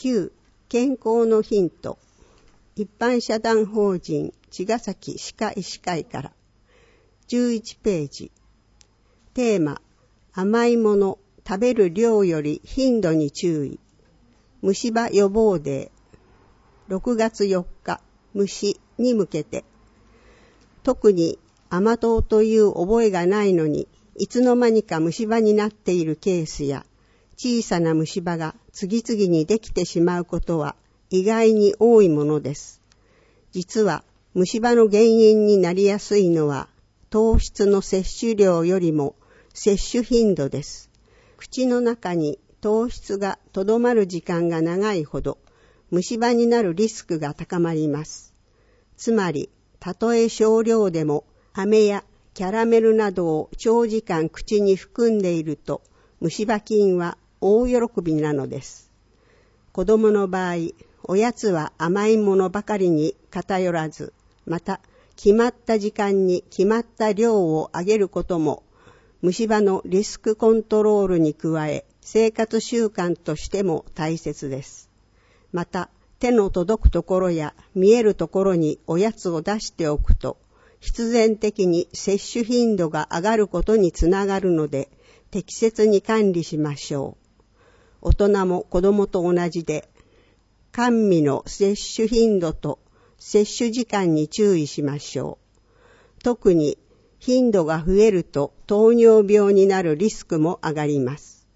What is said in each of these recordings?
9. 健康のヒント。一般社団法人茅ヶ崎歯科医師会から。11ページ。テーマ、甘いもの食べる量より頻度に注意。虫歯予防デー。6月4日、虫に向けて。特に甘党という覚えがないのに、いつの間にか虫歯になっているケースや、小さな虫歯が次々にできてしまうことは意外に多いものです。実は虫歯の原因になりやすいのは、糖質の摂取量よりも摂取頻度です。口の中に糖質がとどまる時間が長いほど、虫歯になるリスクが高まります。つまり、たとえ少量でも、飴やキャラメルなどを長時間口に含んでいると、虫歯菌は大喜びなのです。子供の場合、おやつは甘いものばかりに偏らず、また決まった時間に決まった量をあげることも、虫歯のリスクコントロールに加え、生活習慣としても大切です。また、手の届くところや見えるところにおやつを出しておくと、必然的に摂取頻度が上がることにつながるので、適切に管理しましょう。大人も子供と同じで、甘味の摂取頻度と摂取時間に注意しましょう。特に頻度が増えると糖尿病になるリスクも上がります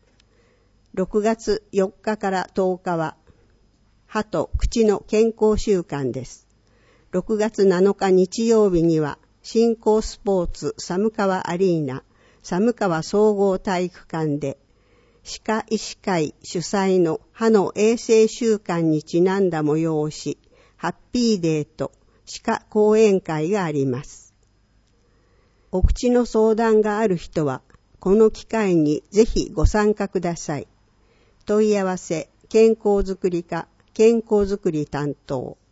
。6月4日から10日は、歯と口の健康習慣です。6月7日日曜日には、新興スポーツ寒川アリーナ、寒川総合体育館で、歯科医師会主催の歯の衛生習慣にちなんだ催し、ハッピーデーと歯科講演会があります。お口の相談がある人は、この機会にぜひご参加ください。問い合わせ、健康づくり課、健康づくり担当。